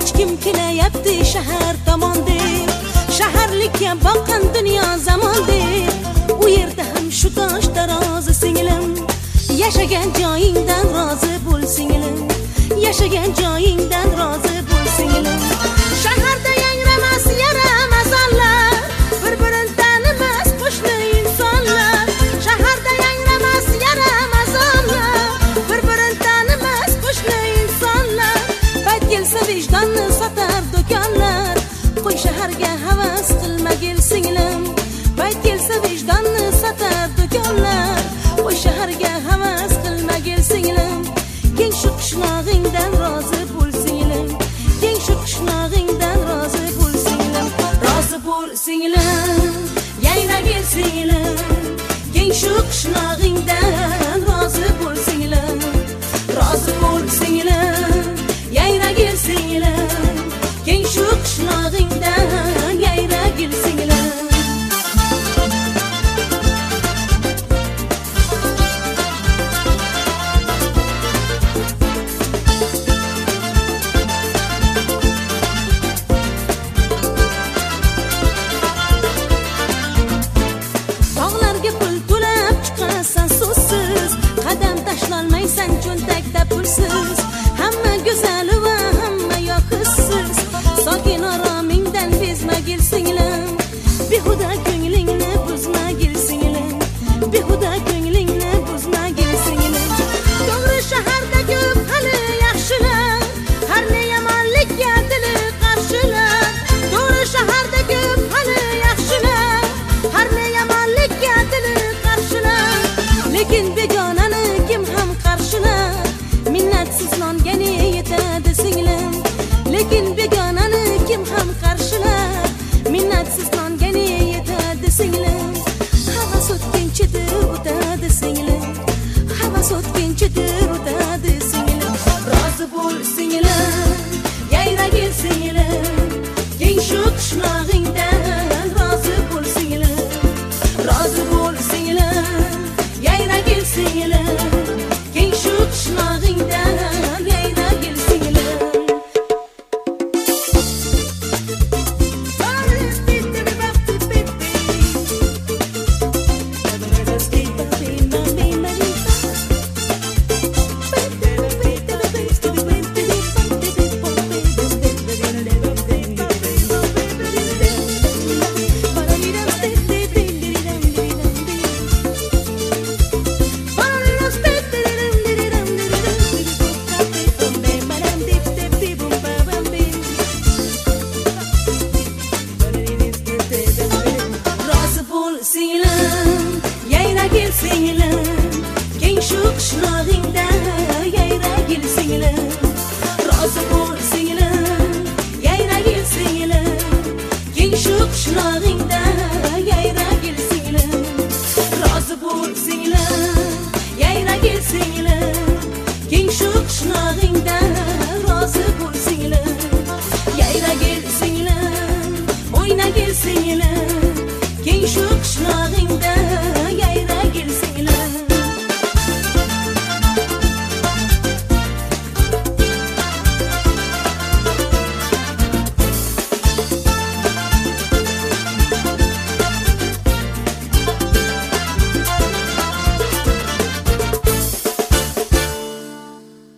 hech kim kelayapti shahar tomonda, shaharlikka boqqan dunyo zamonda. U yerda ham shu tosh tarozi singlim, yashagan joyingdan rozi bo'l singlim, yashagan joyingdan rozi bo'l singlim. Shaharda yangramas yaramazonlar, bir-birini tanimas qo'shni insonlar. Shaharda yangramas yaramazonlar, bir-birini tanimas qo'shni insonlar. Payt kelsa vijdonni sotar do'konlar, qo'y shaharga havas qilmagil singlim. Payt kelsa vijdonni sotar do'konlar, qo'y shaharga havas qilmagil singlim. Keng shu qishlog'ingdan rozi bo'l singlim, keng shu qishlog'ingdan rozi bo'l singlim, rozi bo'l singlim, yayragil singlim. Keng shu qishlog'ingdan rozi bo'l singlim, rozi bo'l singlim, yayragil singlim. Keng shu qishlog'ingdan yayragil singlim. Tashlanmaysan cho'ntakda pulsiz, hamma go'zal va hamma yoqsiz. Sokin oromingdan bezmagil singlim, behuda ko'nglingni buzmagil singlim, behuda ko'nglingni buzmagil singlim. To'g'ri shaharda ko'p hali yaxshilar, har ne yomonlikka dili qarshilar. To'g'ri shaharda ko'p hali yaxshilar, har ne yomonlikka dili qarshilar. Lekin